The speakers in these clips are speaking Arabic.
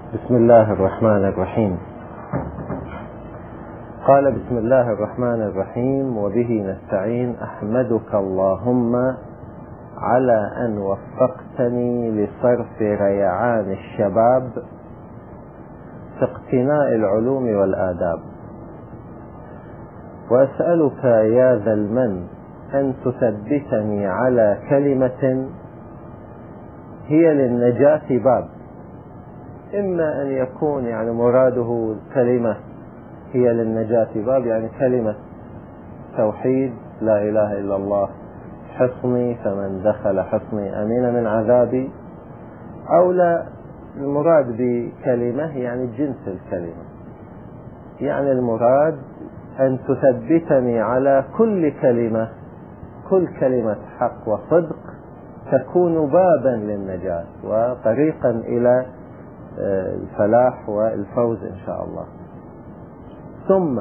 بسم الله الرحمن الرحيم. قال: بسم الله الرحمن الرحيم، وبه نستعين. أحمدك اللهم على أن وفقتني لصرف ريعان الشباب في اقتناء العلوم والآداب، وأسألك يا ذا المن أن تثبتني على كلمة هي للنجاة باب. إما أن يكون مراده كلمة هي للنجاة باب، كلمة توحيد لا إله إلا الله حصني، فمن دخل حصني أمين من عذابي، أو لا، المراد بكلمة جنس الكلمة، المراد أن تثبتني على كل كلمة حق وصدق تكون بابا للنجاة وطريقا إلى الفلاح والفوز إن شاء الله. ثم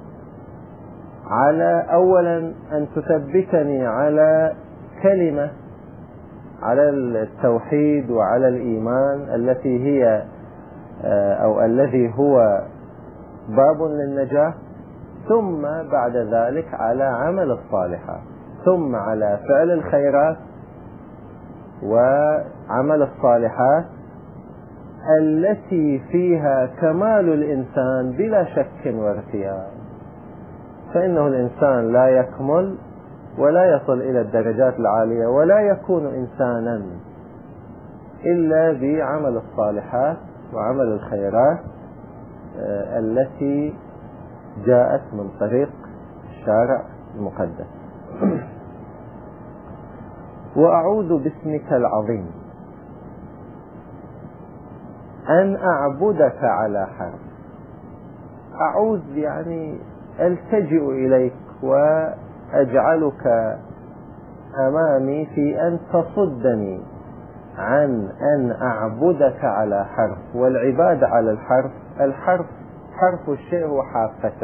أولا أن تثبتني على كلمة، على التوحيد وعلى الإيمان التي هي أو الذي هو باب للنجاة، ثم بعد ذلك على عمل الصالحات، ثم على فعل الخيرات وعمل الصالحات التي فيها كمال الإنسان بلا شك وارتياب. فإنه الإنسان لا يكمل ولا يصل إلى الدرجات العالية ولا يكون إنسانا إلا بعمل الصالحات وعمل الخيرات التي جاءت من طريق الشارع المقدس. وأعوذ باسمك العظيم أن أعبدك على حرف. أعوذ ألتجئ إليك وأجعلك أمامي في أن تصدني عن أن أعبدك على حرف. والعبادة على الحرف حرف الشيء هو حافته،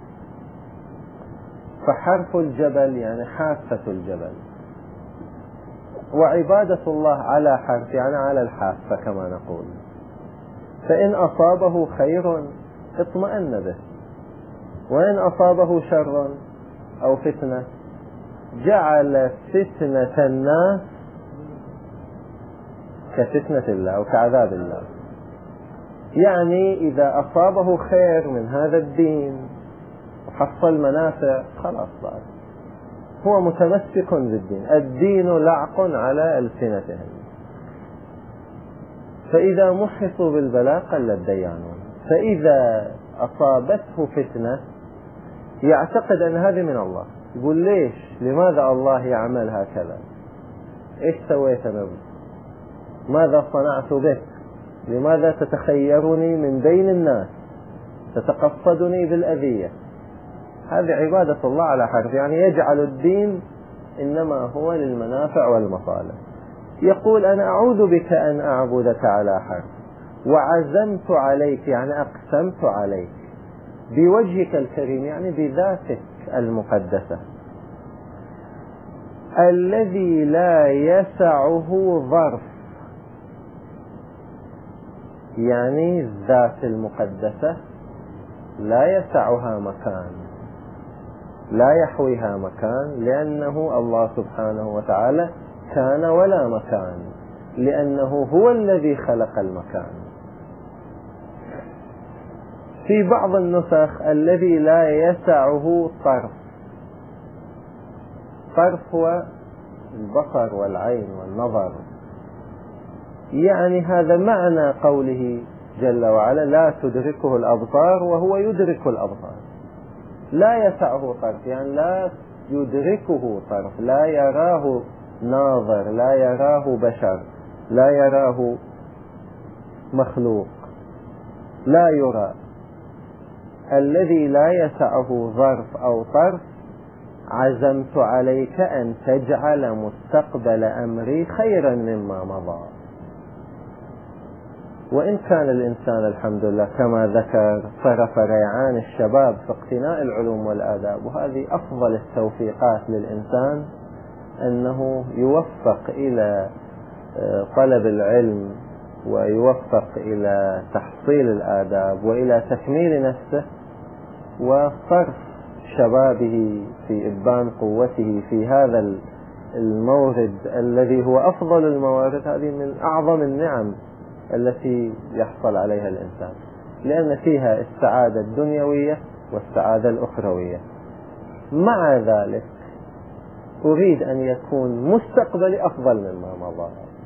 فحرف الجبل حافة الجبل، وعبادة الله على حرف على الحافة كما نقول. فإن أصابه خير اطمأن به، وإن أصابه شر أو فتنة جعل فتنة الناس كفتنة الله أو كعذاب الله. إذا أصابه خير من هذا الدين وحصل منافع خلاص بعد هو متمسك بالدين. الدين لعق على ألسنتهم، فإذا محصوا بالبلاء قل الديانون. فإذا أصابته فتنة يعتقد أن هذه من الله، يقول ليش؟ لماذا الله يعمل هكذا؟ إيش سويت أنا؟ ماذا صنعت بك؟ لماذا تتخيرني من بين الناس؟ تتقصدني بالأذية؟ هذه عبادة الله على حرف، يجعل الدين إنما هو للمنافع والمصالح. يقول أنا أعوذ بك أن أعبدك على حرف، وعزمت عليك أقسمت عليك بوجهك الكريم بذاتك المقدسة الذي لا يسعه ظرف. الذات المقدسة لا يسعها مكان، لا يحويها مكان، لأنه الله سبحانه وتعالى كان ولا مكان، لأنه هو الذي خلق المكان. في بعض النسخ الذي لا يسعه طرف. طرف هو البصر والعين والنظر، هذا معنى قوله جل وعلا لا تدركه الأبصار وهو يدرك الأبصار. لا يسعه طرف، لا يدركه طرف، لا يراه ناظر، لا يراه بشر، لا يراه مخلوق، لا يرى. الذي لا يسعه ظرف أو طرف عزمت عليك أن تجعل مستقبل أمري خيرا مما مضى. وإن كان الإنسان الحمد لله كما ذكر صرف ريعان الشباب في اقتناء العلوم والآداب، وهذه أفضل التوفيقات للإنسان، أنه يوفق إلى طلب العلم ويوفق إلى تحصيل الآداب وإلى تكميل نفسه وصرف شبابه في إبان قوته في هذا المورد الذي هو أفضل الموارد. هذه من أعظم النعم التي يحصل عليها الإنسان، لأن فيها السعادة الدنيوية والسعادة الأخروية. مع ذلك أريد أن يكون مستقبلي أفضل مما مضى،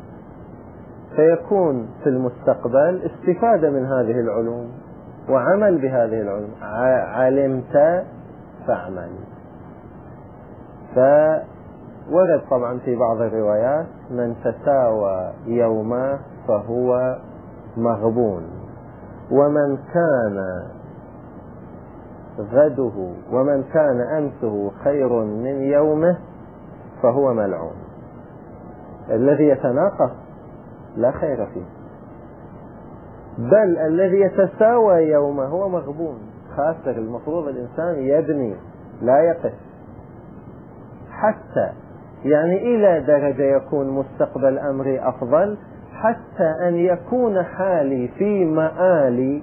فيكون في المستقبل استفادة من هذه العلوم وعمل بهذه العلوم. علمت فاعمل. فورد طبعا في بعض الروايات: من تساوى يومه فهو مغبون، ومن كان أمسه خير من يومه فهو ملعون. الذي يتناقص لا خير فيه، بل الذي يتساوى يومه هو مغبون، خاسر. المفروض الإنسان يبني لا يقف، حتى يعني إلى درجة يكون مستقبل أمري أفضل، حتى أن يكون حالي في مآلي.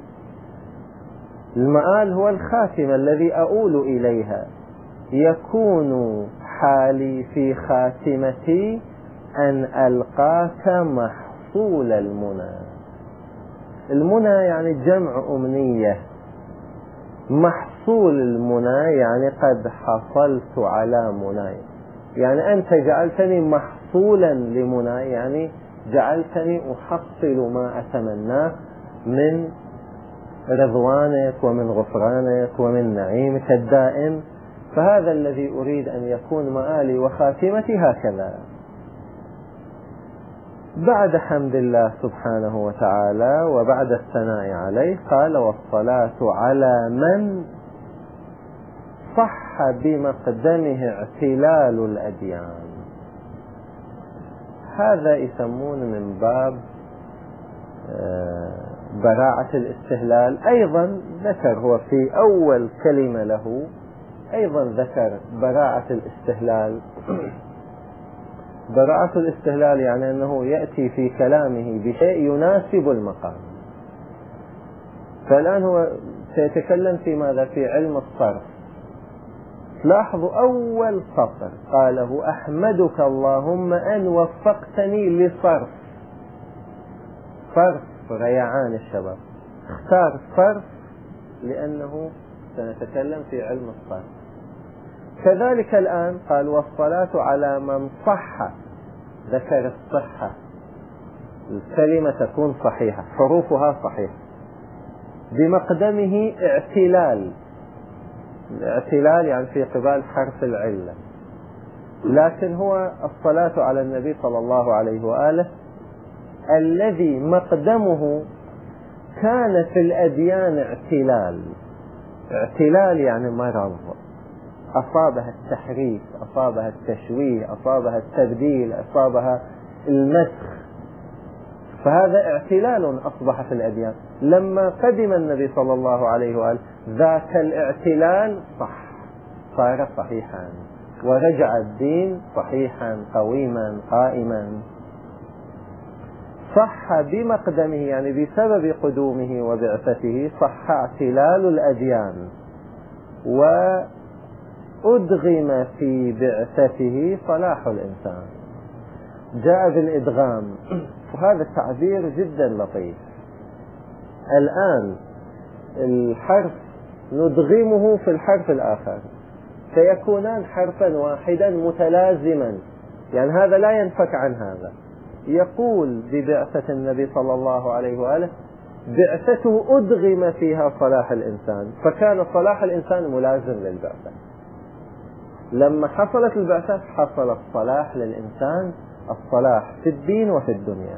المآل هو الخاتمة الذي أؤول إليها. يكون حالي في خاتمتي أن ألقاك محصول المنى. المنى يعني جمع أمنية، محصول المنى يعني قد حصلت على مناي، يعني أنت جعلتني محصولا لمناي، يعني جعلتني أحصل ما أتمناه من رضوانك ومن غفرانك ومن نعيمك الدائم. فهذا الذي أريد أن يكون مآلي وخاتمتي هكذا. بعد حمد الله سبحانه وتعالى وبعد الثناء عليه قال: والصلاة على من صح بمقدمه اعتلال الأديان. هذا يسمون من باب براعة الاستهلال. أيضا ذكر هو في أول كلمة له أيضا ذكر براعة الاستهلال. براعة الاستهلال يعني أنه يأتي في كلامه بشيء يناسب المقام. فالآن هو سيتكلم في ماذا؟ في علم الصرف. لاحظوا أول سطر قاله: أحمدك اللهم أن وفقتني لصرف. صرف ريعان الشباب، اختار صرف لأنه سنتكلم في علم الصرف. كذلك الآن قال: والصلاة على من صح. ذكر الصحة، الكلمة تكون صحيحة، حروفها صحيحة. بمقدمه اعتلال. الاعتلال يعني في قبال حرف العلة، لكن هو الصلاة على النبي صلى الله عليه وآله الذي مقدمه كان في الأديان اعتلال. اعتلال يعني مرض، أصابها التحريف، أصابها التشويه، أصابها التبديل، أصابها المسخ. فهذا اعتلال أصبح في الأديان. لما قدم النبي صلى الله عليه وآله ذاك الاعتلال صح، صار صحيحا، ورجع الدين صحيحا قويما قائما. صح بمقدمه يعني بسبب قدومه وبعثته صح اعتلال الأديان، وأدغم في بعثته صلاح الإنسان. جاء بالإدغام، وهذا التعبير جدا لطيف. الآن الحرف ندغمه في الحرف الآخر فيكونان حرفا واحدا متلازما، يعني هذا لا ينفك عن هذا. يقول ببعثة النبي صلى الله عليه وآله بعثته أدغم فيها صلاح الإنسان، فكان صلاح الإنسان ملازم للبعثة. لما حصلت البعثة حصل الصلاح للإنسان، الصلاح في الدين وفي الدنيا.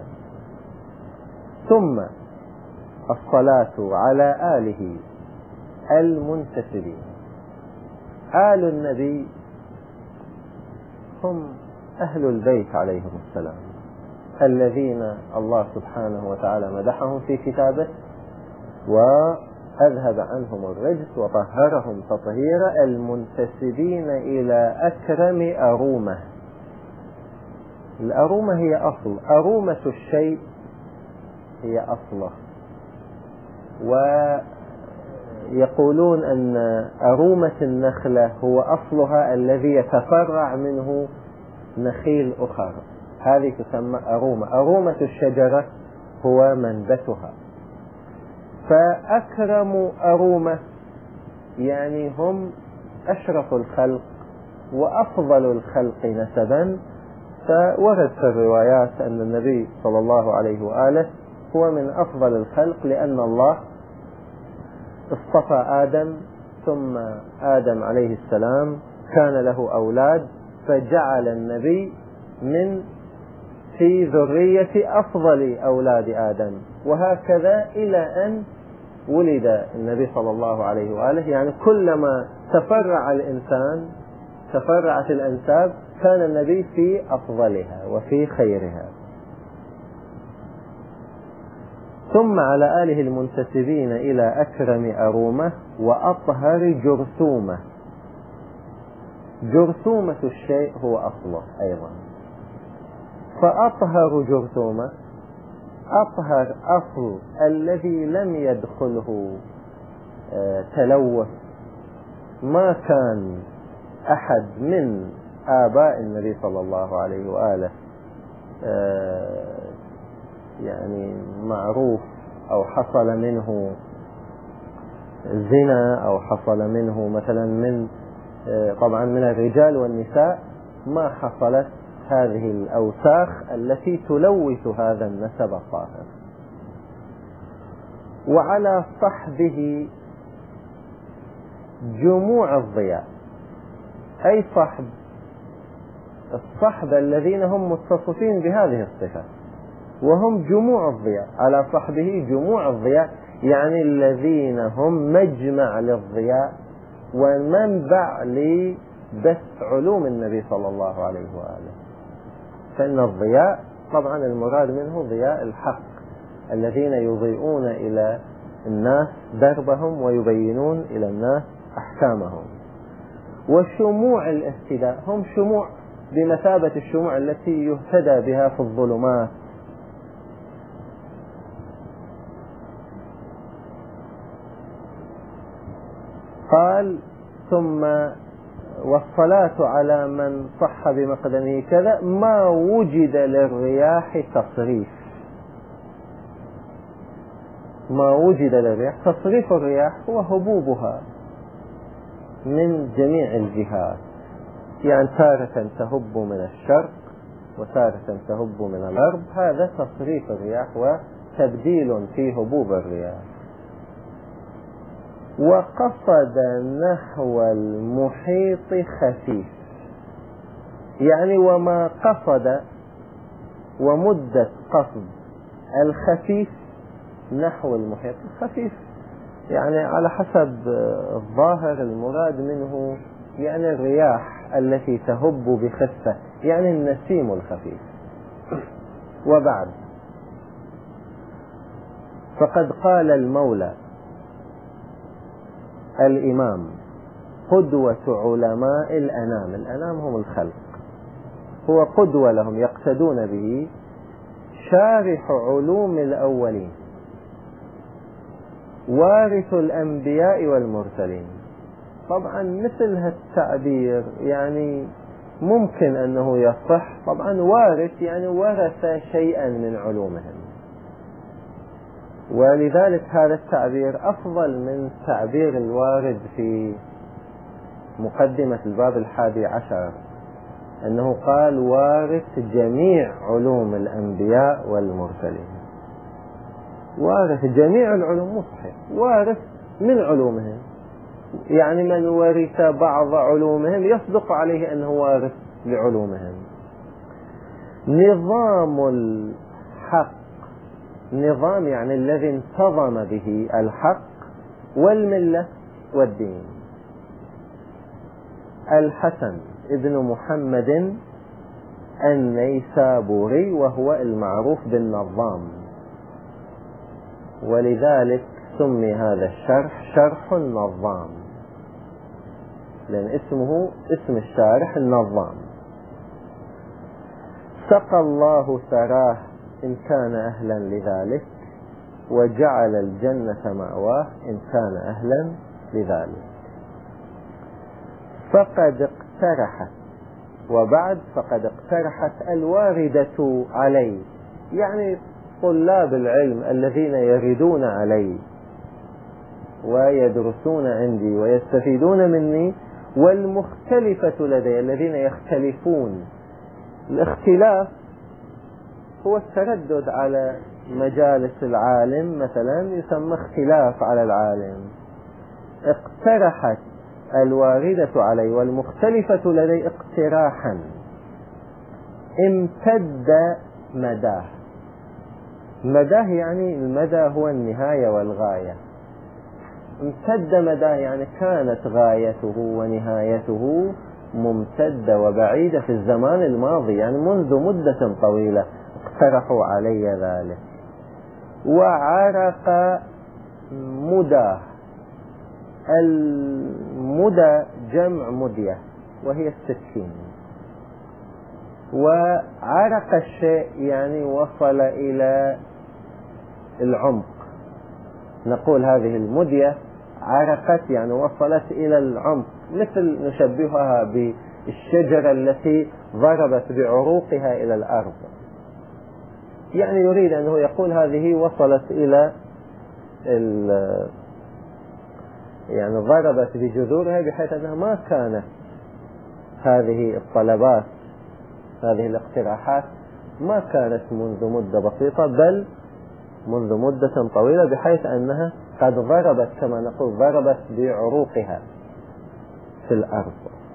ثم الصلاة على آله المنتسبين. آل النبي هم أهل البيت عليهم السلام، الذين الله سبحانه وتعالى مدحهم في كتابه وأذهب عنهم الرجس وطهرهم تطهيرا، المنتسبين إلى أكرم أرومة. الأرومة هي أصل، أرومة الشيء هي أصله. ويقولون أن أرومة النخلة هو أصلها الذي يتفرع منه نخيل أخرى، هذه تسمى أرومة. أرومة الشجرة هو منبتها. فأكرم أرومة يعني هم أشرف الخلق وأفضل الخلق نسبا. فورد في الروايات أن النبي صلى الله عليه وآله هو من أفضل الخلق، لأن الله اصطفى آدم، ثم آدم عليه السلام كان له أولاد، فجعل النبي في ذرية أفضل أولاد آدم، وهكذا إلى أن ولد النبي صلى الله عليه وآله. يعني كلما تفرع الإنسان تفرعت الأنساب كان النبي في أفضلها وفي خيرها. ثم على آله المنتسبين إلى أكرم أرومة وأطهر جرثومة. جرثومة الشيء هو أصله أيضا. فأطهر جرثومة، أطهر أصل الذي لم يدخله تلوث، ما كان أحد من آباء النبي صلى الله عليه وآله يعني معروف أو حصل منه زنا أو حصل منه مثلا طبعا من الرجال والنساء، ما حصلت هذه الأوساخ التي تلوث هذا النسب الطاهر. وعلى صحبه جموع الضياء، أي الصحب الذين هم متصفين بهذه الصفة، وهم جموع الضياء. على صحبه جموع الضياء يعني الذين هم مجمع للضياء ومنبع لبث علوم النبي صلى الله عليه وآله. فإن الضياء طبعا المراد منه ضياء الحق، الذين يضيئون إلى الناس دربهم ويبينون إلى الناس أحكامهم. وشموع الاهتداء هم شموع بمثابة الشموع التي يهتدى بها في الظلمات. قال ثم والصلاة على من صح بمقدمه كذا ما وجد للرياح تصريف. ما وجد للرياح، تصريف الرياح هو هبوبها من جميع الجهات، يعني تارة تهب من الشرق وتارة تهب من الغرب، هذا تصريف الرياح وتبديل في هبوب الرياح. وقصد نحو المحيط خفيف، يعني وما قصد ومدة قصد الخفيف نحو المحيط. الخفيف يعني على حسب الظاهر المراد منه يعني الرياح التي تهب بخفة، يعني النسيم الخفيف. وبعد، فقد قال المولى الإمام قدوة علماء الأنام، الأنام هم الخلق، هو قدوة لهم يقتدون به، شارح علوم الأولين، وارث الأنبياء والمرسلين. طبعا مثل هالتعبير يعني ممكن أنه يصح، طبعا وارث يعني ورث شيئا من علومهم، ولذلك هذا التعبير أفضل من تعبير الوارد في مقدمة الباب 11 أنه قال وارث جميع علوم الأنبياء والمرسلين. وارث جميع العلوم صحيح، وارث من علومهم، يعني من ورث بعض علومهم يصدق عليه أنه وارث لعلومهم. نظام الحق، نظام يعني الذي انتظم به الحق والملة والدين. الحسن ابن محمد النيسابوري، وهو المعروف بالنظام، ولذلك سمي هذا الشرح شرح النظام، لأن اسمه اسم الشارح النظام. سقى الله ثراه إن كان أهلا لذلك، وجعل الجنة مأواه إن كان أهلا لذلك. فقد اقترحت، وبعد فقد اقترحت الواردة علي، يعني طلاب العلم الذين يردون علي ويدرسون عندي ويستفيدون مني، والمختلفة لدي الذين يختلفون. الاختلاف هو التردد على مجالس العالم مثلا، يسمى اختلاف على العالم. اقترحت الواردة علي والمختلفة لدي اقتراحا امتد مداه. مداه يعني المدى هو النهاية والغاية. امتد مداه يعني كانت غايته ونهايته ممتدة وبعيدة في الزمان الماضي، يعني منذ مدة طويلة اقترحوا علي ذلك. وعرق مداه، المدى جمع مدية وهي السكين. وعرق الشيء يعني وصل إلى العمق، نقول هذه المدية عرقت يعني وصلت إلى العمق، مثل نشبهها بالشجرة التي ضربت بعروقها إلى الأرض. يعني يريد أنه يقول هذه وصلت إلى يعني ضربت بجذورها، بحيث أنها ما كانت هذه الطلبات هذه الاقتراحات ما كانت منذ مدة بسيطة، بل منذ مدة طويلة، بحيث أنها قد ضربت كما نقول ضربت بعروقها في الأرض.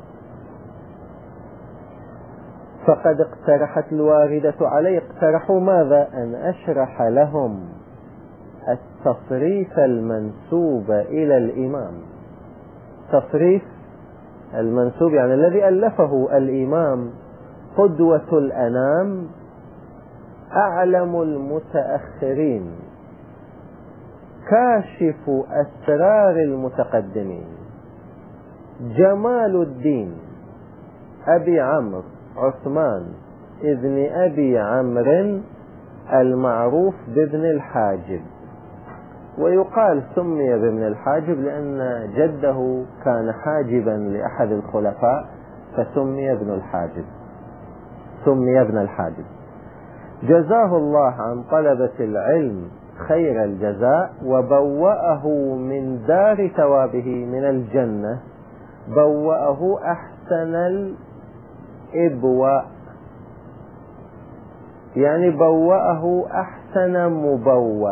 فقد اقترحت الواردة علي، اقترحوا ماذا؟ أن أشرح لهم التصريف المنسوب إلى الإمام. تصريف المنسوب يعني الذي ألفه الإمام قدوة الأنام، أعلم المتأخرين، كاشف أسرار المتقدمين، جمال الدين أبي عمرو عثمان ابن أبي عمرو المعروف بابن الحاجب. ويقال سمي بابن الحاجب لأن جده كان حاجبا لأحد الخلفاء، فسمي ابن الحاجب، سمي ابن الحاجب. جزاه الله عن طلبة العلم خير الجزاء، وبوأه من دار ثوابه من الجنة، بوأه أحسن الإبواء، يعني بوأه أحسن مبوأ،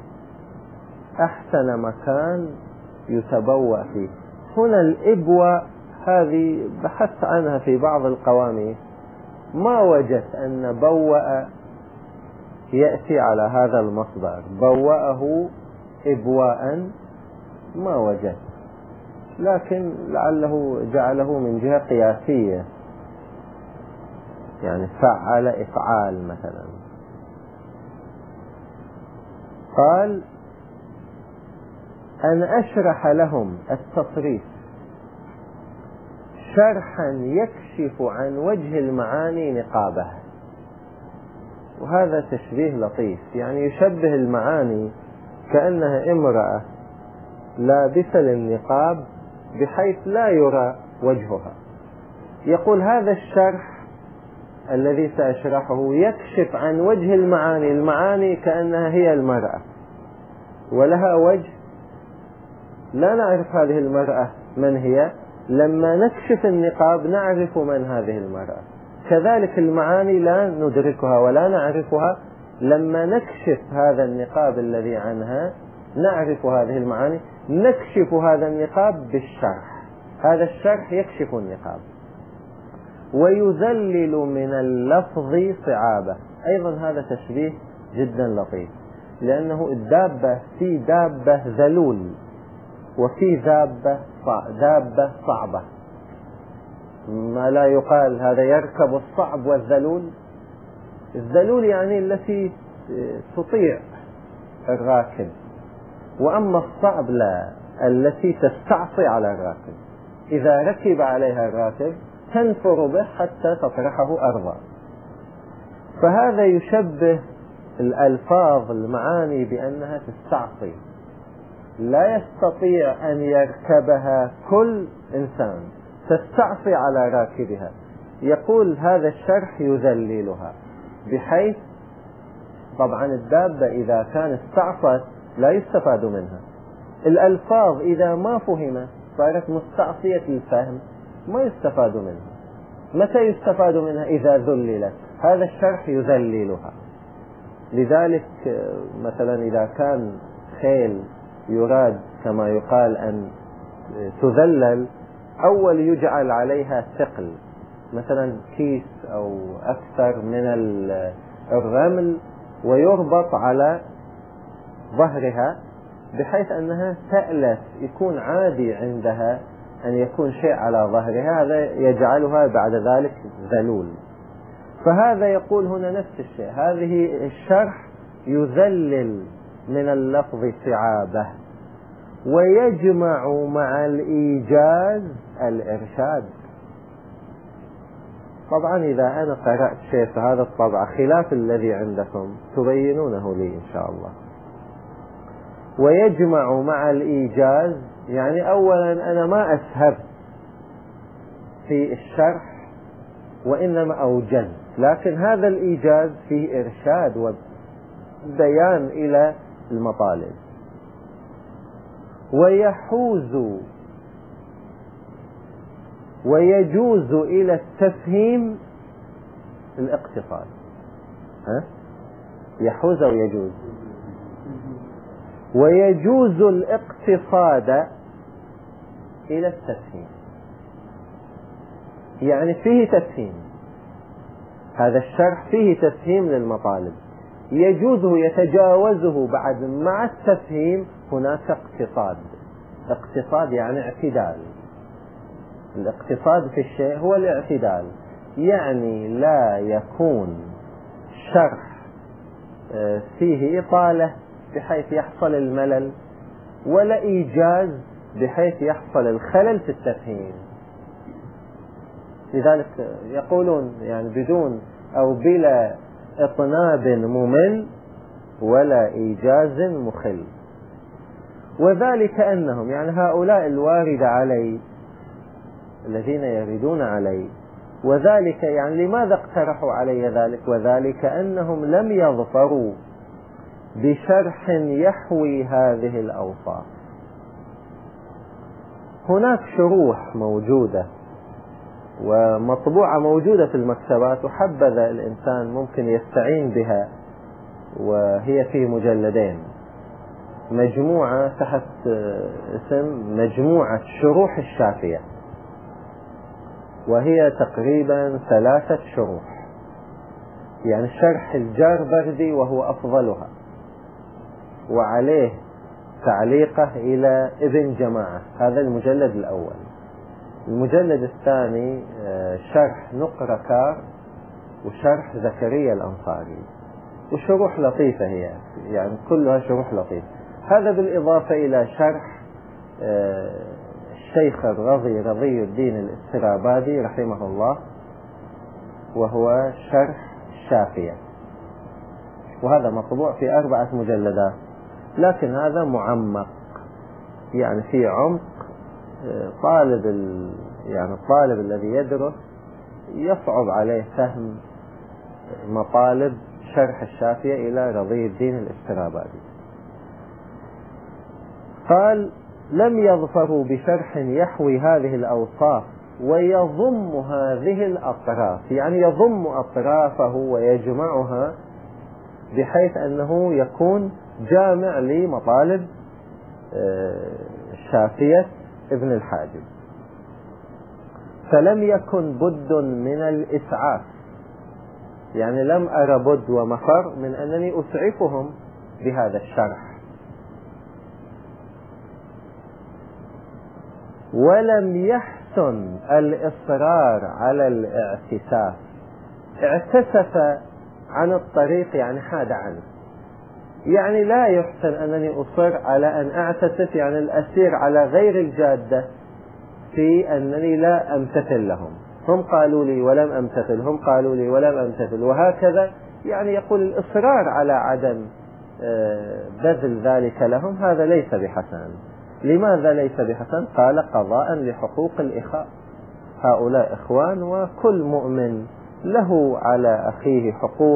أحسن مكان يتبوأ فيه. هنا الإبواء هذه بحثت عنها في بعض القواميس، ما وجدت أن بوأ يأتي على هذا المصدر، بوأه إبواء ما وجدت، لكن لعله جعله من جهة قياسية، يعني فعل إفعال مثلا. قال أن أشرح لهم التصريف شرحا يكشف عن وجه المعاني نقابه. وهذا تشبيه لطيف، يعني يشبه المعاني كأنها امرأة لابسة للنقاب بحيث لا يرى وجهها. يقول هذا الشرح الذي سأشرحه يكشف عن وجه المعاني، المعاني كأنها هي المرأة ولها وجه، لا نعرف هذه المرأة من هي، لما نكشف النقاب نعرف من هذه المرأة. كذلك المعاني لا ندركها ولا نعرفها، لما نكشف هذا النقاب الذي عنها نعرف هذه المعاني. نكشف هذا النقاب بالشرح، هذا الشرح يكشف النقاب. ويذلل من اللفظ صعابة، أيضا هذا تشبيه جدا لطيف، لأنه الدابة في دابة ذلول وفي دابة صعبة. ما لا يقال هذا يركب الصعب والذلول، الذلول يعني التي تطيع الراكب، وأما الصعب لا، التي تستعصي على الراكب، إذا ركب عليها الراكب تنفر به حتى تطرحه أرضا. فهذا يشبه الألفاظ المعاني بأنها تستعصي، لا يستطيع أن يركبها كل إنسان، تستعصي على راكبها. يقول هذا الشرح يذللها، بحيث طبعا الدابة إذا كان استعصت لا يستفاد منها. الألفاظ إذا ما فهمت صارت مستعصية الفهم، ما يستفاد منها. متى يستفاد منها؟ إذا ذللت. هذا الشرح يذللها. لذلك مثلا إذا كان خيل يراد كما يقال أن تذلل، أول يجعل عليها ثقل، مثلا كيس أو أكثر من الرمل، ويربط على ظهرها بحيث أنها تألف، يكون عادي عندها أن يكون شيء على ظهرها، هذا يجعلها بعد ذلك ذلول. فهذا يقول هنا نفس الشيء، هذه الشرح يذلل من اللفظ صعابة، ويجمع مع الإيجاز الإرشاد. طبعا إذا أنا قرأت شيء في هذا الطبع خلاف الذي عندكم تبينونه لي إن شاء الله. ويجمع مع الإيجاز، يعني أولا أنا ما أسهب في الشرح وإنما أوجز، لكن هذا الإيجاز فيه إرشاد وبيان إلى المطالب. ويجوز إلى التفهيم الاقتصاد. يحوز أو يجوز؟ ويجوز الاقتصاد إلى التفهيم، يعني فيه تفهيم، هذا الشرح فيه تفهيم للمطالب، يجوزه يتجاوزه بعد مع التفهيم هناك اقتصاد. اقتصاد يعني اعتدال. الاقتصاد في الشيء هو الاعتدال، يعني لا يكون شرح فيه إطالة بحيث يحصل الملل، ولا إيجاز بحيث يحصل الخلل في التفهيم. لذلك يقولون يعني بدون أو بلا إطناب ممل ولا إيجاز مخل. وذلك أنهم يعني هؤلاء الوارد علي الذين يردون علي، وذلك يعني لماذا اقترحوا علي ذلك؟ وذلك أنهم لم يظفروا بشرح يحوي هذه الأوصاف. هناك شروح موجودة ومطبوعة موجودة في المكتبات، وحبذا الإنسان ممكن يستعين بها، وهي في مجلدين، مجموعة تحت اسم مجموعة شروح الشافية، وهي تقريبا 3 شروح، يعني شرح الجاربردي وهو أفضلها، وعليه تعليقه إلى ابن جماعة، هذا المجلد الأول. المجلد الثاني شرح نقركار وشرح زكريا الأنصاري، وشروح لطيفة هي، يعني كلها شروح لطيفة. هذا بالإضافة إلى شرح الشيخ الرضي رضي الدين الاسترابادي رحمه الله، وهو شرح الشافية، وهذا مطبوع في 4 مجلدات، لكن هذا معمق، يعني في عمق. يعني الطالب الذي يدرس يصعب عليه فهم مطالب شرح الشافية إلى رضي الدين الاسترابادي. قال لم يظفروا بشرح يحوي هذه الأوصاف ويضم هذه الأطراف، يعني يضم أطرافه ويجمعها بحيث أنه يكون جامع لمطالب الشافية ابن الحاجب. فلم يكن بد من الإسعاف، يعني لم أر بد ومفر من أنني أسعفهم بهذا الشرح. ولم يحسن الإصرار على الاعتساف. اعتسف عن الطريق يعني حاد عنه، يعني لا يحسن أنني أصر على أن أعتسف، يعني الأسير على غير الجادة في أنني لا أمتثل لهم. هم قالوا لي ولم أمتثل، هم قالوا لي ولم أمتثل، وهكذا يعني يقول الإصرار على عدم بذل ذلك لهم هذا ليس بحسن. لماذا ليس بحسن؟ قال قضاء لحقوق الإخاء، هؤلاء إخوان وكل مؤمن له على أخيه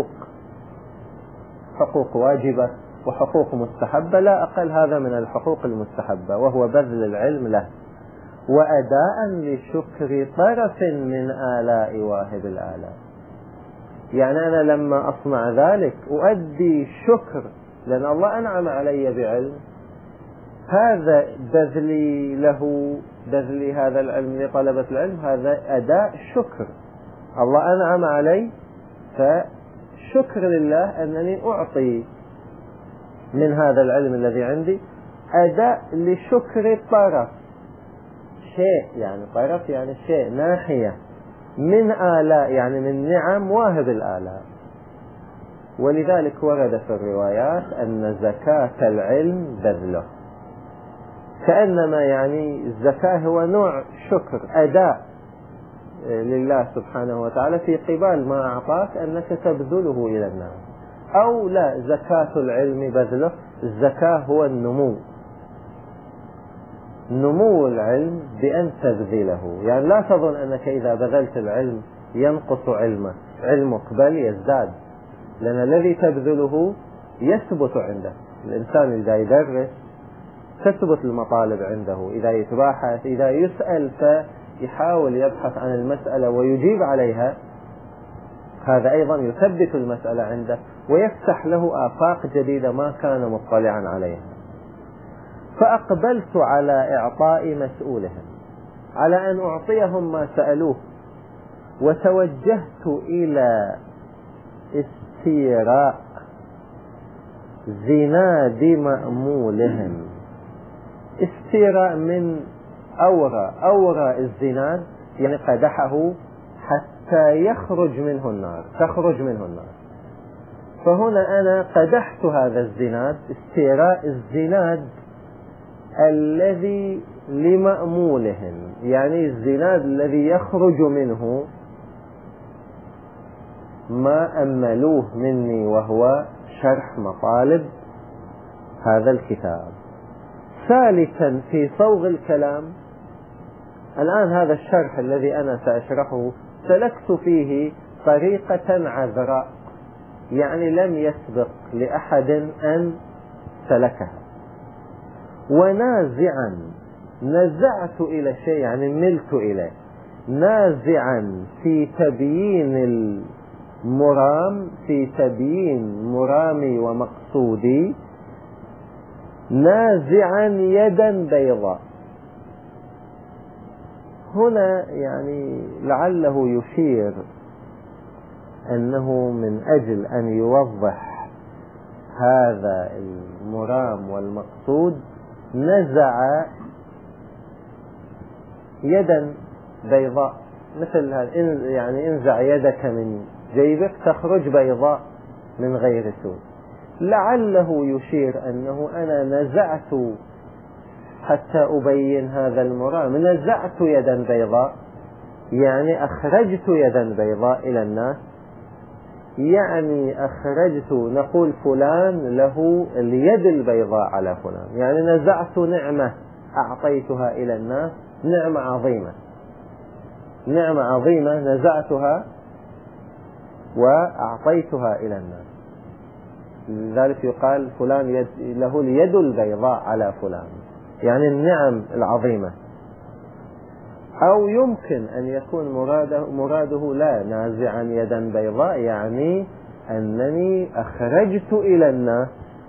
حقوق واجبة وحقوق مستحبة، لا أقل هذا من الحقوق المستحبة، وهو بذل العلم له وأداء لشكر طرف من آلاء واهب الآلاء. يعني أنا لما أصنع ذلك أؤدي شكر، لأن الله أنعم علي بعلم، هذا بذلي له، بذلي هذا العلم لطلبة العلم، هذا أداء شكر. الله أنعم علي، فشكر لله أنني أعطي من هذا العلم الذي عندي، أداء لشكر طرف، شيء يعني طرف يعني شيء، ناحية من آلاء يعني من نعم واهب الآلاء. ولذلك ورد في الروايات أن زكاة العلم بذله، كأنما يعني الزكاة هو نوع شكر، أداء لله سبحانه وتعالى في قبال ما أعطاك أنك تبذله إلى الناس. أو لا، زكاة العلم بذله، الزكاة هو النمو، نمو العلم بأن تبذله. يعني لا تظن أنك إذا بذلت العلم ينقص علمك، بل يزداد، لأن الذي تبذله يثبت عنده. الإنسان إذا يدرس تثبت المطالب عنده، إذا يتباحث، إذا يسأل فيحاول يبحث عن المسألة ويجيب عليها، هذا أيضا يثبت المسألة عنده ويفتح له آفاق جديدة ما كان مطلعا عليها. فأقبلت على إعطاء مسؤولهم، على أن أعطيهم ما سألوه، وتوجهت إلى استيراء زناد مأمولهم. استيراء من أورى الزناد، يعني قدحه حتى يخرج منه النار، تخرج منه النار. فهنا أنا قدحت هذا الزناد، استيراء الزناد الذي لمأمولهم، يعني الزناد الذي يخرج منه ما أملوه مني، وهو شرح مطالب هذا الكتاب. ثالثا في صوغ الكلام، الآن هذا الشرح الذي أنا سأشرحه سلكت فيه طريقة عذراء، يعني لم يسبق لأحد أن سلكها. ونازعا، نزعت إلى شيء يعني ملت إليه، نازعا في تبيين المرام، في تبيين مرامي ومقصودي، نازعا يدا بيضاء. هنا يعني لعله يشير أنه من أجل أن يوضح هذا المرام والمقصود نزع يدا بيضاء، مثل هذا، يعني انزع يدك من جيبك تخرج بيضاء من غير سوء. لعله يشير أنه أنا نزعت حتى أبين هذا المرام، نزعت يدا بيضاء، يعني أخرجت يدا بيضاء إلى الناس، يعني أخرجت، نقول فلان له اليد البيضاء على فلان، يعني نزعت نعمة أعطيتها إلى الناس، نعمة عظيمة، نعمة عظيمة نزعتها وأعطيتها إلى الناس. لذلك يقال فلان له اليد البيضاء على فلان، يعني النعم العظيمة. أو يمكن أن يكون مراده لا، نازعا يدا بيضاء، يعني أنني أخرجت إلى الناس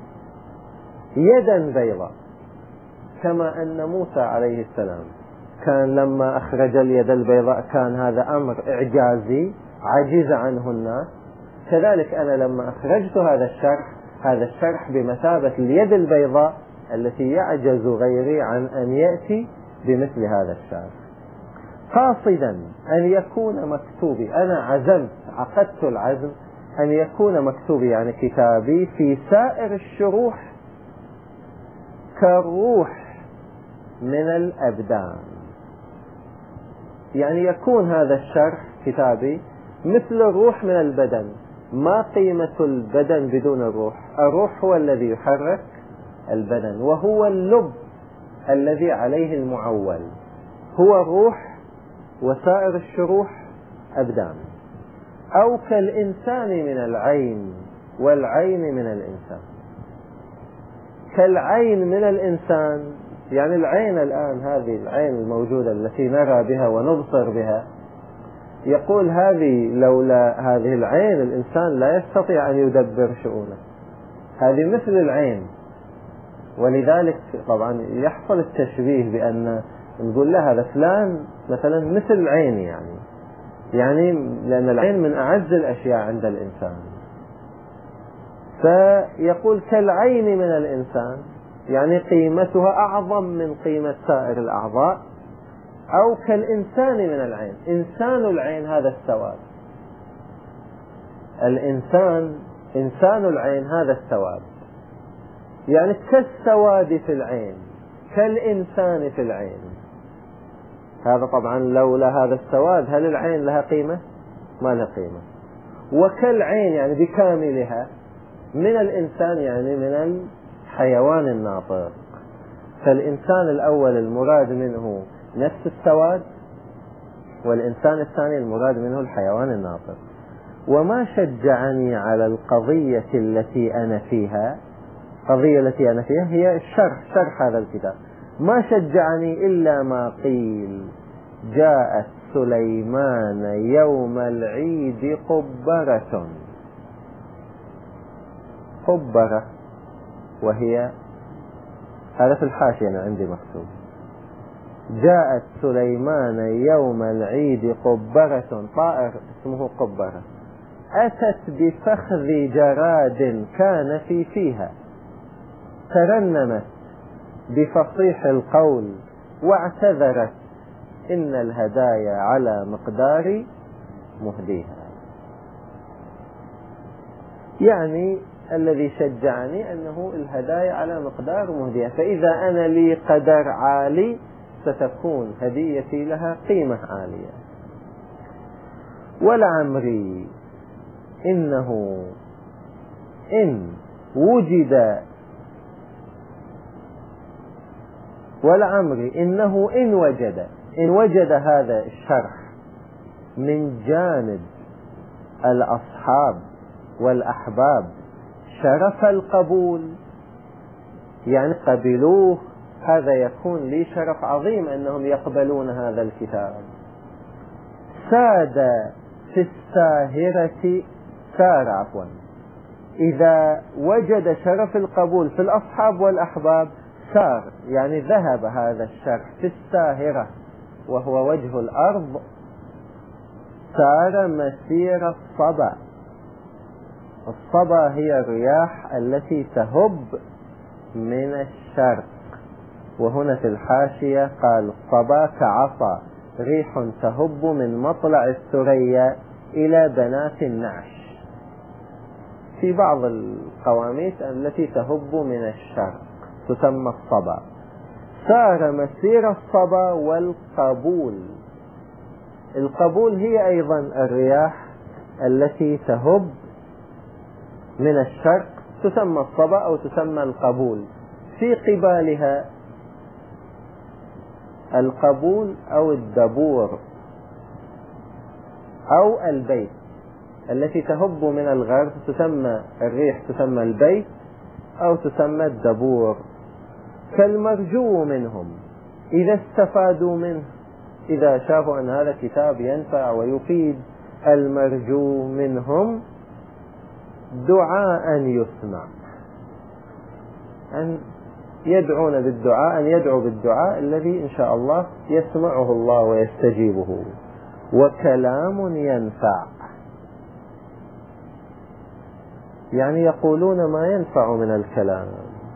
يدا بيضاء، كما أن موسى عليه السلام كان لما أخرج اليد البيضاء كان هذا أمر إعجازي عجز عنه الناس. كذلك أنا لما أخرجت هذا الشرح بمثابة اليد البيضاء التي يعجز غيري عن أن يأتي بمثل هذا الشرح، قاصدا أن يكون مكتوبي، أنا عقدت العزم أن يكون مكتوبي يعني كتابي في سائر الشروح كالروح من الأبدان، يعني يكون هذا الشرح كتابي مثل الروح من البدن، ما قيمة البدن بدون الروح؟ الروح هو الذي يحرك البدن، وهو اللب الذي عليه المعول، هو الروح وسائر الشروح أبدان. أو كالإنسان من العين والعين من الإنسان. كالعين من الإنسان يعني العين الآن، هذه العين الموجودة التي نرى بها ونبصر بها، يقول هذه لولا هذه العين الإنسان لا يستطيع أن يدبر شؤونه. هذه مثل العين، ولذلك طبعا يحصل التشبيه بأن نقول له هذا فلان مثلا مثل العين، يعني لأن العين من أعز الأشياء عند الإنسان. فيقول كالعين من الإنسان، يعني قيمتها أعظم من قيمة سائر الأعضاء. أو كالإنسان من العين، إنسان العين هذا السواد، الإنسان إنسان العين هذا السواد، يعني كالسواد في العين، كالإنسان في العين. هذا طبعا لولا هذا السواد هل العين لها قيمة؟ ما لها قيمة. وكالعين يعني بكاملها، من الإنسان يعني من الحيوان الناطق. فالإنسان الأول المراد منه نفس السواد، والإنسان الثاني المراد منه الحيوان الناطق. وما شجعني على القضية التي أنا فيها، القضية التي أنا فيها هي شرح هذا الكتاب، ما شجعني إلا ما قيل جاءت سليمان يوم العيد قبرة. قبرة، وهي هذا في الحاشية أنا عندي مكتوب جاءت سليمان يوم العيد قبرة، طائر اسمه قبرة، أتت بفخذ جراد كان فيها، ترنمت بفصيح القول واعتذرت إن الهدايا على مقدار مهديها. يعني الذي شجعني أنه الهدايا على مقدار مهديها، فإذا أنا لي قدر عالي ستكون هديتي لها قيمة عالية. ولعمري إنه إن وجد ولعمري إنه إن وجد هذا الشرح من جانب الأصحاب والأحباب شرف القبول، يعني قبلوه، هذا يكون لي شرف عظيم أنهم يقبلون هذا الكتاب. ساد في الساهرة إذا وجد شرف القبول في الأصحاب والأحباب سار، يعني ذهب هذا الشرف في الساهرة وهو وجه الأرض، سار مسير الصبا. الصبا هي الرياح التي تهب من الشرق، وهنا في الحاشية قال الصبا كعصا ريح تهب من مطلع الثريا إلى بنات النعش. في بعض القواميس التي تهب من الشرق تسمى الصبا. سار مسير الصبا والقبول. القبول هي أيضا الرياح التي تهب من الشرق، تسمى الصبا أو تسمى القبول. في قبالها القبول أو الدبور أو البيت. التي تهب من الغرب تسمى الريح، تسمى البيت أو تسمى الدبور. كالمرجو منهم إذا استفادوا منه، إذا شافوا أن هذا الكتاب ينفع ويفيد، المرجو منهم دعاء يسمع، أن يدعون بالدعاء، أن يدعو بالدعاء الذي إن شاء الله يسمعه الله ويستجيبه. وكلام ينفع، يعني يقولون ما ينفع من الكلام،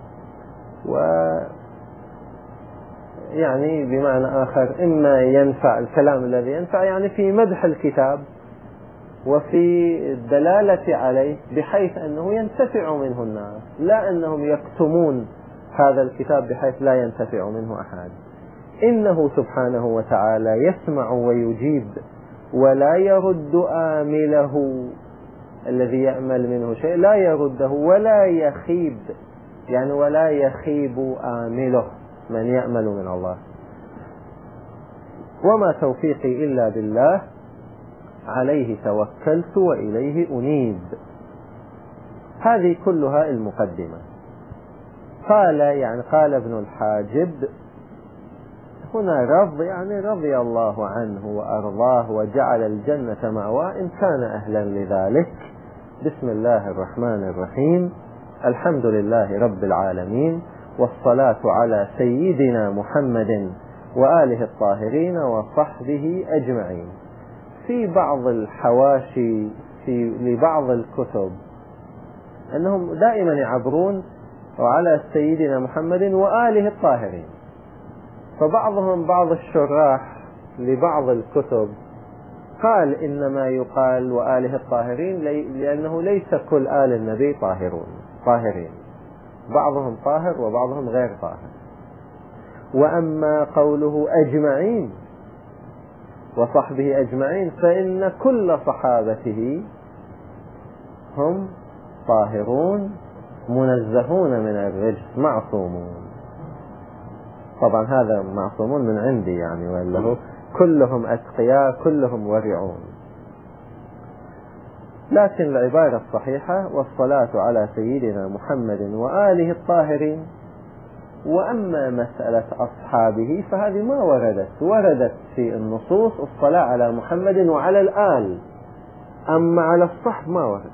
يعني بمعنى آخر إما ينفع الكلام الذي ينفع يعني في مدح الكتاب وفي الدلالة عليه بحيث أنه ينتفع منه الناس، لا أنهم يكتمون هذا الكتاب بحيث لا ينتفع منه أحد. إنه سبحانه وتعالى يسمع ويجيب ولا يرد آمله الذي يأمل منه شيء لا يرده ولا يخيب، يعني ولا يخيب آمله من يأمل من الله. وما توفيقي إلا بالله عليه توكلت وإليه أنيب. هذه كلها المقدمة. قال ابن الحاجب هنا رضي الله عنه وأرضاه وجعل الجنة مأواه إن كان أهلا لذلك. بسم الله الرحمن الرحيم. الحمد لله رب العالمين، والصلاة على سيدنا محمد وآله الطاهرين وصحبه أجمعين. في بعض الحواشي لبعض الكتب أنهم دائما يعبرون وعلى سيدنا محمد وآله الطاهرين، بعض الشراح لبعض الكتب قال إنما يقال وآله الطاهرين لأنه ليس كل آل النبي طاهرين، بعضهم طاهر وبعضهم غير طاهر. وأما قوله أجمعين وصحبه أجمعين فإن كل صحابته هم طاهرون منزهون من الرجس معصومون. طبعا هذا معصومون من عندي يعني، وله كلهم أتقياء كلهم ورعون. لكن العبارة الصحيحة والصلاة على سيدنا محمد وآله الطاهرين. وأما مسألة أصحابه فهذه ما وردت في النصوص الصلاة على محمد وعلى الآل، أما على الصحب ما ورد.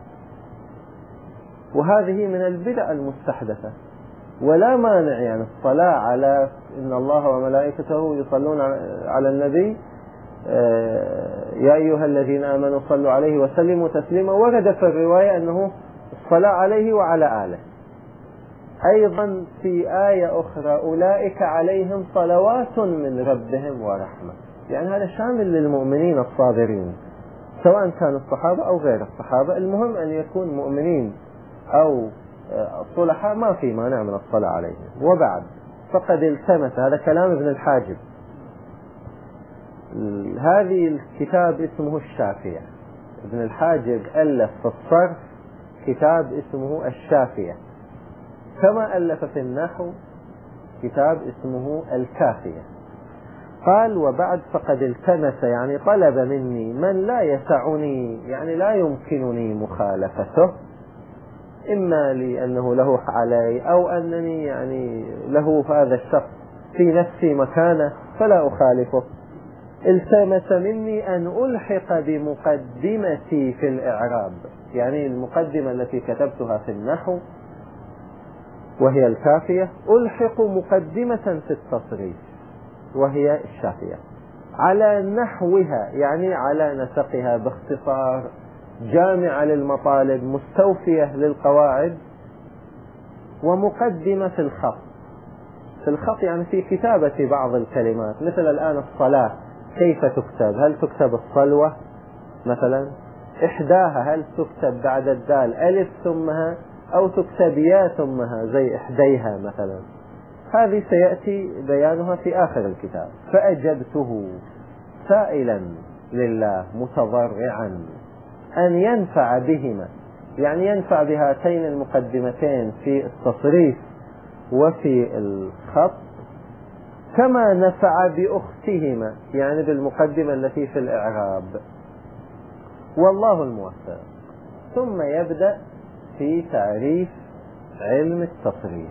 وهذه من البدع المستحدثة. ولا مانع يعني الصلاة على إن الله وملائكته يصلون على النبي يا أيها الذين آمنوا صلوا عليه وسلموا تسليما، ورد في الرواية أنه الصلاة عليه وعلى آله. أيضا في آية أخرى أولئك عليهم صلوات من ربهم ورحمة، يعني هذا شامل للمؤمنين الصابرين سواء كانوا الصحابة أو غير الصحابة، المهم أن يكون مؤمنين أو الصلحاء ما في مانع من الصلاة عليهم. وبعد فقد التمس، هذا كلام ابن الحاجب، هذه الكتاب اسمه الشافية. ابن الحاجب ألف في الصرف كتاب اسمه الشافية، كما ألف في النحو كتاب اسمه الكافية. قال وبعد فقد التمس، يعني طلب مني من لا يسعني، يعني لا يمكنني مخالفته، إما لأنه له علي أو أنني يعني له هذا الشخص في نفسي مكانه فلا أخالفه. التمس مني أن ألحق بمقدمتي في الإعراب، يعني المقدمة التي كتبتها في النحو وهي الكافية، ألحق مقدمة في التصريف وهي الشافية على نحوها، يعني على نسقها باختصار، جامعة للمطالب مستوفية للقواعد، ومقدمة في الخط يعني في كتابة بعض الكلمات، مثل الآن الصلاة كيف تكتب؟ هل تكتب الصلوة مثلا؟ إحداها هل تكتب بعد الدال ألف ثمها أو تكتب يا ثمها زي إحديها مثلا؟ هذه سيأتي بيانها في آخر الكتاب. فأجبته سائلا لله متضرعا أن ينفع بهما، يعني ينفع بهاتين المقدمتين في التصريف وفي الخط كما نفع بأختهما، يعني بالمقدمة التي في الإعراب، والله الموفق. ثم يبدأ في تعريف علم التصريف،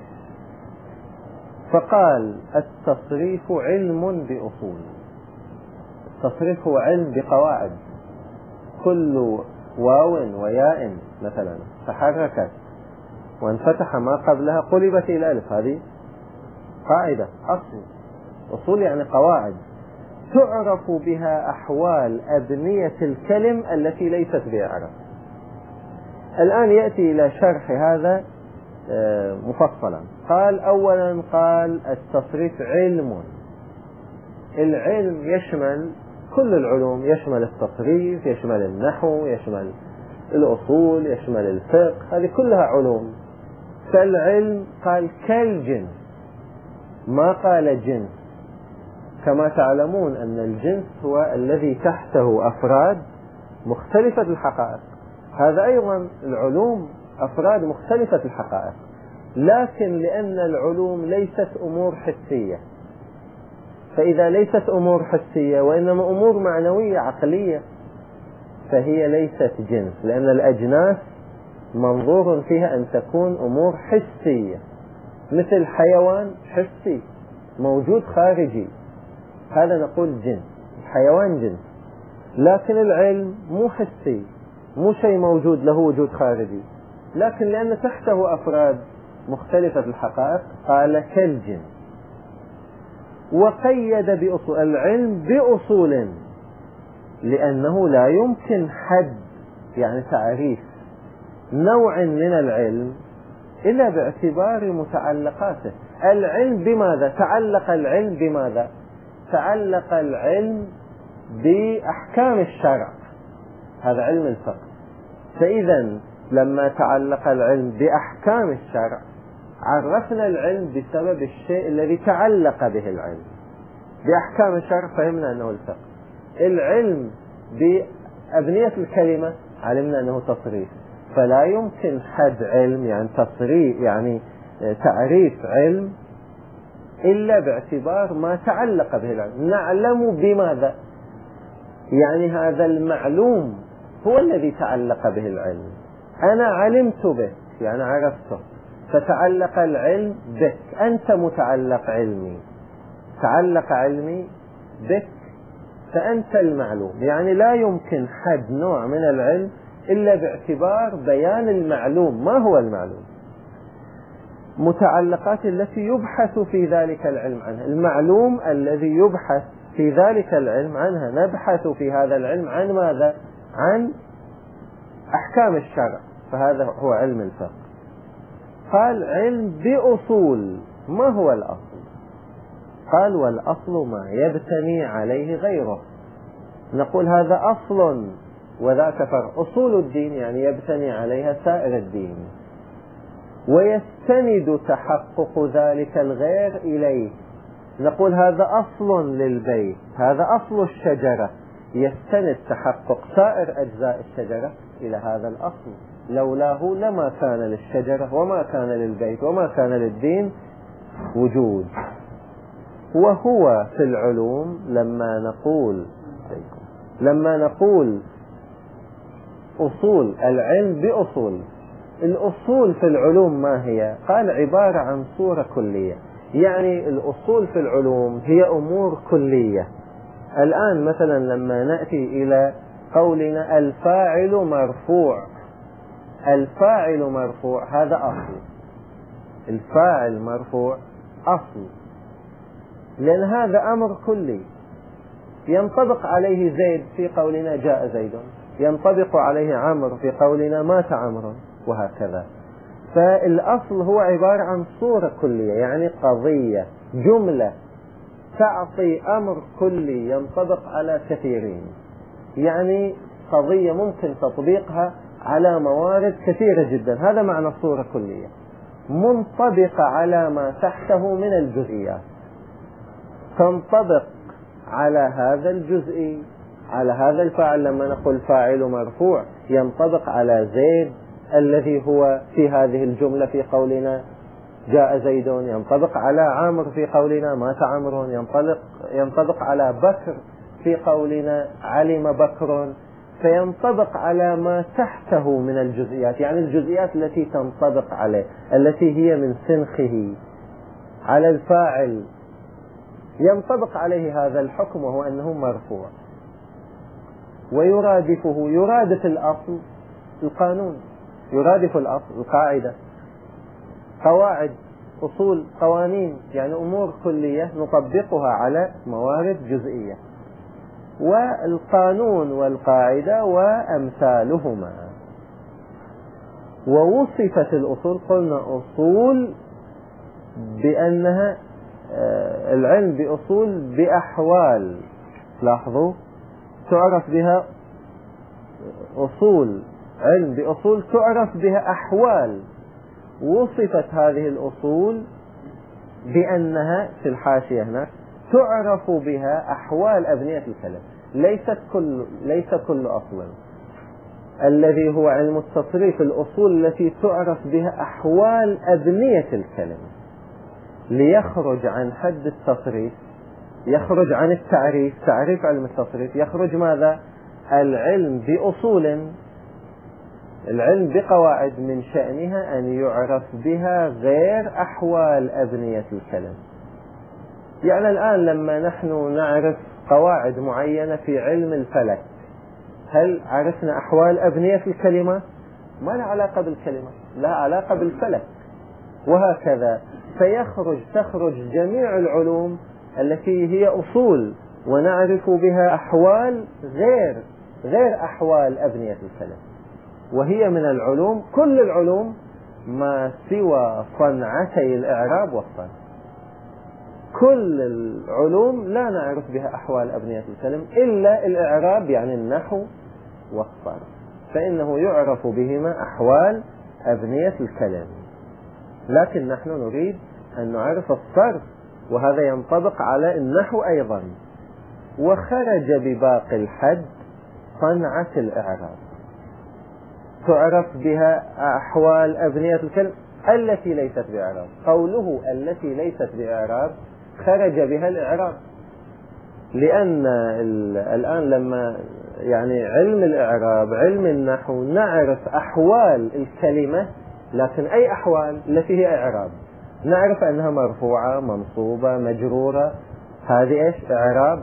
فقال التصريف علم بأصول. التصريف هو علم بقواعد، كل واو وياء مثلا تحركت وانفتح ما قبلها قلبت إلى ألف، هذه قاعدة أصول يعني قواعد تعرف بها أحوال أبنية الكلم التي ليست بإعراب. الآن يأتي إلى شرح هذا مفصلا. قال أولا التصريف علم. العلم يشمل كل العلوم، يشمل التصريف، يشمل النحو، يشمل الأصول، يشمل الفقه، هذه كلها علوم. فالعلم قال كالجنس، ما قال جنس. كما تعلمون أن الجنس هو الذي تحته أفراد مختلفة الحقائق، هذا أيضا العلوم أفراد مختلفة الحقائق، لكن لأن العلوم ليست أمور حسية، فإذا ليست أمور حسية وإنما أمور معنوية عقلية فهي ليست جنس، لأن الأجناس منظور فيها أن تكون أمور حسية، مثل حيوان حسي موجود خارجي، هذا نقول جنس، حيوان جنس. لكن العلم مو حسي، مو شيء موجود له وجود خارجي، لكن لأن تحته أفراد مختلفة الحقائق قال كالجنس. وقيد بأصول العلم بأصول، لأنه لا يمكن حد يعني تعريف نوع من العلم إلا باعتبار متعلقاته. العلم بماذا؟ تعلق العلم بماذا؟ تعلق العلم بأحكام الشرع، هذا علم الفقه. فإذا لما تعلق العلم بأحكام الشرع عرفنا العلم بسبب الشيء الذي تعلق به العلم بأحكام الشرع، فهمنا أنه الفقه. العلم بأبنية الكلمة علمنا أنه تصريف، فلا يمكن حد علم يعني تصريف يعني تعريف علم إلا باعتبار ما تعلق به العلم. نعلم بماذا؟ يعني هذا المعلوم هو الذي تعلق به العلم. أنا علمت به يعني عرفته، فتعلق العلم بك، أنت متعلق علمي، تعلق علمي بك فأنت المعلوم. يعني لا يمكن حد نوع من العلم إلا باعتبار بيان المعلوم. ما هو المعلوم؟ متعلقات التي يبحث في ذلك العلم عنها، المعلوم الذي يبحث في ذلك العلم عنها. نبحث في هذا العلم عن ماذا؟ عن أحكام الشرع، فهذا هو علم الفقه. قال علم بأصول. ما هو الأصل؟ قال والأصل ما يبتني عليه غيره. نقول هذا أصل وذاك فرع. أصول الدين يعني يبتني عليها سائر الدين، ويستند تحقق ذلك الغير إليه. نقول هذا أصل للبيت، هذا أصل الشجرة، يستند تحقق سائر أجزاء الشجرة إلى هذا الأصل، لولاه لما كان للشجرة وما كان للبيت وما كان للدين وجود. وهو في العلوم لما نقول أصول العلم بأصول، الأصول في العلوم ما هي؟ قال عبارة عن صورة كلية. يعني الأصول في العلوم هي أمور كلية. الآن مثلا لما نأتي إلى قولنا الفاعل مرفوع، الفاعل مرفوع هذا أصل، الفاعل مرفوع أصل، لأن هذا أمر كلي ينطبق عليه زيد في قولنا جاء زيد، ينطبق عليه عمرو في قولنا مات عمرو، وهكذا. فالأصل هو عبارة عن صورة كلية، يعني قضية جملة تعطي أمر كلي ينطبق على كثيرين، يعني قضية ممكن تطبيقها على موارد كثيرة جدا. هذا معنى صورة كلية منطبقة على ما تحته من الجزئيات، تنطبق على هذا الجزئي، على هذا الفاعل. لما نقول فاعل مرفوع ينطبق على زيد الذي هو في هذه الجملة في قولنا جاء زيد، ينطبق على عامر في قولنا مات عمرو، ينطبق على بكر في قولنا علم بكر، فينطبق على ما تحته من الجزئيات، يعني الجزئيات التي تنطبق عليه التي هي من سنخه. على الفاعل ينطبق عليه هذا الحكم وهو أنه مرفوع، ويرادفه، يرادف الأصل القانون، يرادف الأصل القاعدة، قواعد، أصول، قوانين، يعني أمور كلية نطبقها على موارد جزئية. والقانون والقاعدة وأمثالهما. ووصفت الأصول، قلنا أصول بأنها العلم بأصول بأحوال، لاحظوا تعرف بها أصول، علم بأصول تعرف بها أحوال. وصفت هذه الأصول بأنها في الحاشية هنا تعرف بها أحوال أبنية الكلام. ليس كل أصل الذي هو علم التصريف، الأصول التي تعرف بها أحوال أبنية الكلمة، ليخرج عن حد التصريف، يخرج عن التعريف، تعريف علم التصريف، يخرج ماذا؟ العلم بأصول، العلم بقواعد من شأنها أن يعرف بها غير أحوال أبنية الكلمة. يعني الآن لما نحن نعرف قواعد معينة في علم الفلك، هل عرفنا أحوال أبنية في الكلمة؟ ما لها علاقة بالكلمة، لها علاقة بالفلك. وهكذا تخرج جميع العلوم التي هي أصول ونعرف بها أحوال غير أحوال أبنية الكلمة، وهي من العلوم، كل العلوم ما سوى صنعتي الإعراب والصرف. كل العلوم لا نعرف بها أحوال أبنية الكلم إلا الإعراب، يعني النحو والصرف، فإنه يعرف بهما أحوال أبنية الكلم. لكن نحن نريد أن نعرف الصرف، وهذا ينطبق على النحو أيضا. وخرج بباقي الحد صنعة الإعراب، تعرف بها أحوال أبنية الكلم التي ليست بإعراب. قوله التي ليست بإعراب خرج بها الإعراب، لأن الآن لما يعني علم الإعراب، علم النحو، نعرف أحوال الكلمة، لكن أي أحوال التي هي إعراب، نعرف أنها مرفوعة، منصوبة، مجرورة، هذه إيش؟ إعراب.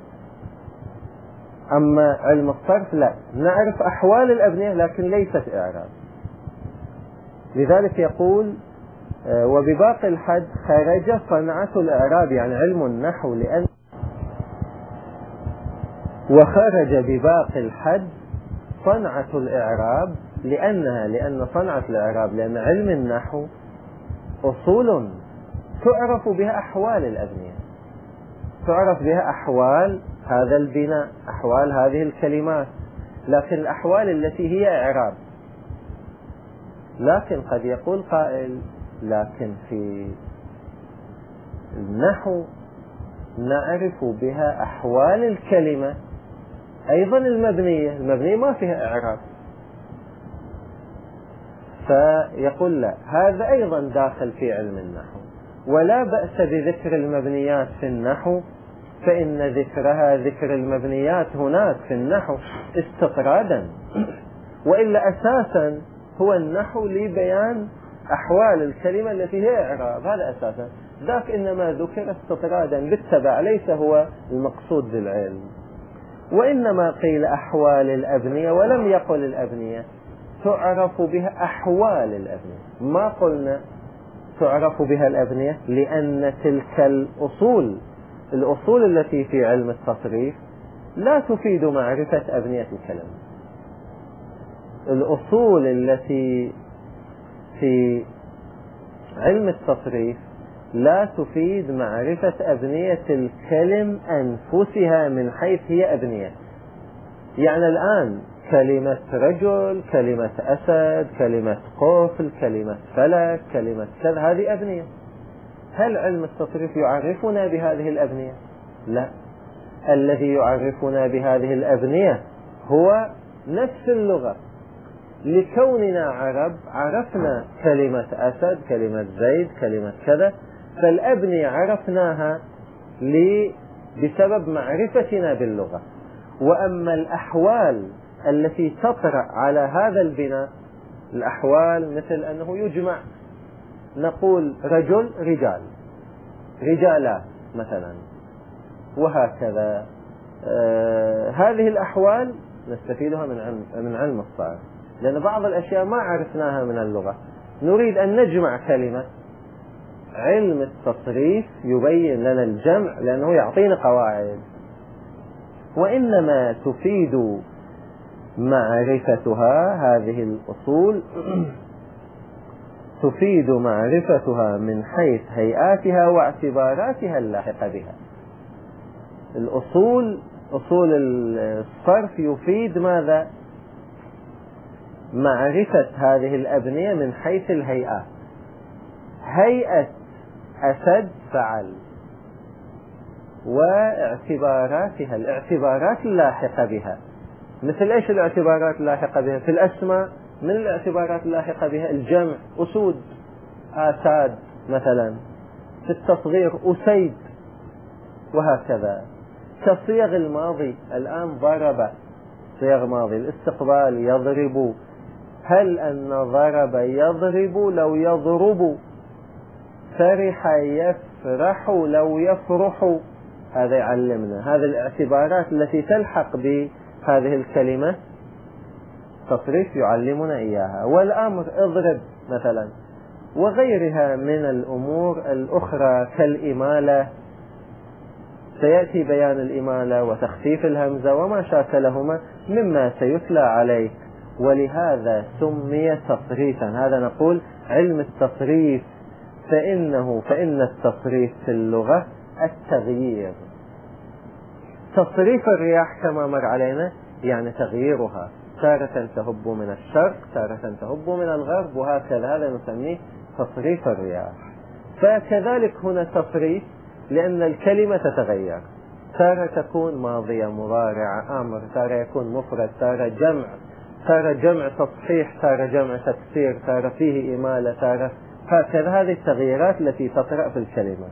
أما علم الصرف لا، نعرف أحوال الأبنية لكن ليست إعراب. لذلك يقول وبباقي الحد خرج صنعة الإعراب، يعني علم النحو، لأن وخرج بباقي الحد صنعة الإعراب، لأن صنعة الإعراب، لأن علم النحو أصول تعرف بها أحوال الأبنية، تعرف بها أحوال هذا البناء، أحوال هذه الكلمات، لكن الأحوال التي هي إعراب. لكن قد يقول قائل لكن في النحو نعرف بها أحوال الكلمة أيضا المبنية ما فيها إعراب. فيقول لا، هذا أيضا داخل في علم النحو، ولا بأس بذكر المبنيات في النحو، فإن ذكرها ذكر المبنيات هناك في النحو استطرادا، وإلا أساسا هو النحو لبيان أحوال الكلمة التي هي إعراب، هذا أساسا، ذاك إنما ذكر استطرادا بالتبع، ليس هو المقصود بالعلم. وإنما قيل أحوال الأبنية ولم يقل الأبنية، تعرف بها أحوال الأبنية، ما قلنا تعرف بها الأبنية، لأن تلك الأصول التي في علم التصريف لا تفيد معرفة أبنية الكلام. الأصول التي في علم التصريف لا تفيد معرفة أبنية الكلم أنفسها من حيث هي أبنية. يعني الآن كلمة رجل، كلمة أسد، كلمة قفل، كلمة فلك، كلمة كذا، هذه أبنية. هل علم التصريف يعرفنا بهذه الأبنية؟ لا، الذي يعرفنا بهذه الأبنية هو نفس اللغة. لكوننا عرب عرفنا كلمة أسد، كلمة زيد، كلمة كذا، فالأبنية عرفناها بسبب معرفتنا باللغة. وأما الأحوال التي تطرأ على هذا البناء، الأحوال مثل أنه يجمع، نقول رجل، رجال، رجالات مثلا، وهكذا. هذه الأحوال نستفيدها من علم الصرف، لأن بعض الأشياء ما عرفناها من اللغة، نريد أن نجمع كلمة، علم التصريف يبين لنا الجمع لأنه يعطينا قواعد. وإنما تفيد معرفتها هذه الأصول تفيد معرفتها من حيث هيئاتها واعتباراتها اللاحقة بها. أصول الصرف يفيد ماذا؟ معرفة هذه الأبنية من حيث الهيئات. هيئة أسد فعل، واعتباراتها، الاعتبارات اللاحقة بها، مثل إيش الاعتبارات اللاحقة بها؟ في الأسماء من الاعتبارات اللاحقة بها الجمع، أسود، آساد مثلا. في التصغير أسيد، وهكذا. كصيغ الماضي الآن ضرب، صيغ ماضي. الاستقبال يضرب، هل أن ضرب يضرب لو يضرب، فرح يفرح لو يفرح. هذا يعلمنا، هذه الاعتبارات التي تلحق بهذه الكلمة تصريف يعلمنا إياها. والأمر اضرب مثلا، وغيرها من الأمور الأخرى كالإمالة، سيأتي بيان الإمالة وتخفيف الهمزة وما شاكلهما مما سيتلى عليه، ولهذا سمي تصريفا. هذا نقول علم التصريف، فإن التصريف في اللغة التغيير. تصريف الرياح كما مر علينا يعني تغييرها، تارة تهب من الشرق، تارة تهب من الغرب، وهكذا. هذا نسميه تصريف الرياح. فكذلك هنا تصريف، لأن الكلمة تتغير، تارة تكون ماضية مضارع أمر، تارة يكون مفرد، تارة جمع، تارة جمع تصحيح، تارة جمع تكسير، تارة فيه إمالة، تارة هكذا. هذه التغييرات التي تطرأ في الكلمة.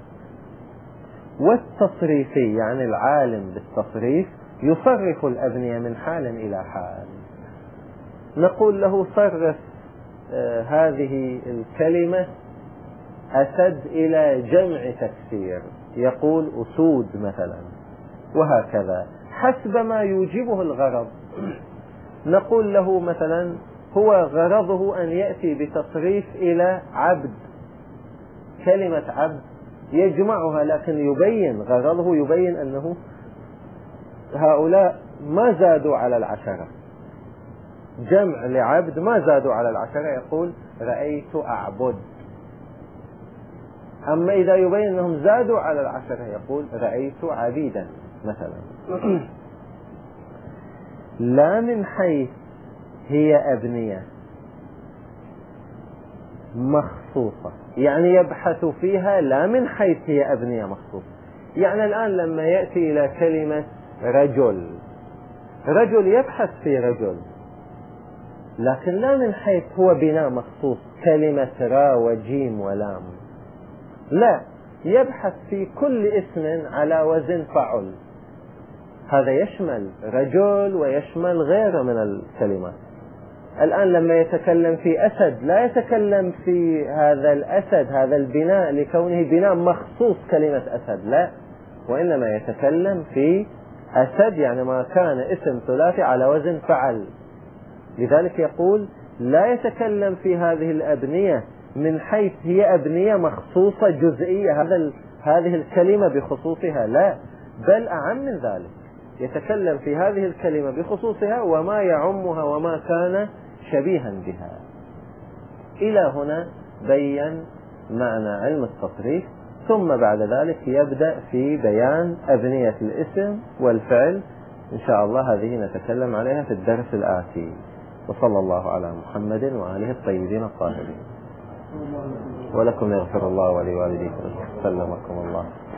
والتصريفي يعني العالم بالتصريف يصرف الأبنية من حال إلى حال. نقول له صرف هذه الكلمة أسد إلى جمع تكسير، يقول أسود مثلا، وهكذا حسب ما يوجبه الغرض. نقول له مثلا هو غرضه أن يأتي بتصريف إلى عبد، كلمة عبد يجمعها، لكن يبين غرضه، يبين أنه هؤلاء ما زادوا على العشرة، جمع لعبد ما زادوا على العشرة، يقول رأيت أعبد. أما إذا يبين أنهم زادوا على العشرة يقول رأيت عبيدا مثلا. لا من حيث هي أبنية مخصوصة، يعني يبحث فيها لا من حيث هي أبنية مخصوصة. يعني الآن لما يأتي إلى كلمة رجل، رجل يبحث في رجل، لكن لا من حيث هو بناء مخصوص كلمة را وجيم ولام، لا، يبحث في كل اسم على وزن فعل. هذا يشمل رجل ويشمل غيره من الكلمات. الآن لما يتكلم في أسد لا يتكلم في هذا الأسد، هذا البناء لكونه بناء مخصوص كلمة أسد، لا، وإنما يتكلم في أسد يعني ما كان اسم ثلاثي على وزن فعل. لذلك يقول لا يتكلم في هذه الأبنية من حيث هي أبنية مخصوصة جزئية، هذه الكلمة بخصوصها، لا، بل أعم من ذلك، يتكلم في هذه الكلمة بخصوصها وما يعمها وما كان شبيها بها. إلى هنا بين معنى علم التصريف، ثم بعد ذلك يبدأ في بيان أبنية الاسم والفعل. إن شاء الله هذه نتكلم عليها في الدرس الآتي. وصلى الله على محمد وآله الطيبين الطاهرين. ولكم يغفر الله ولوالديكم، سلمكم الله.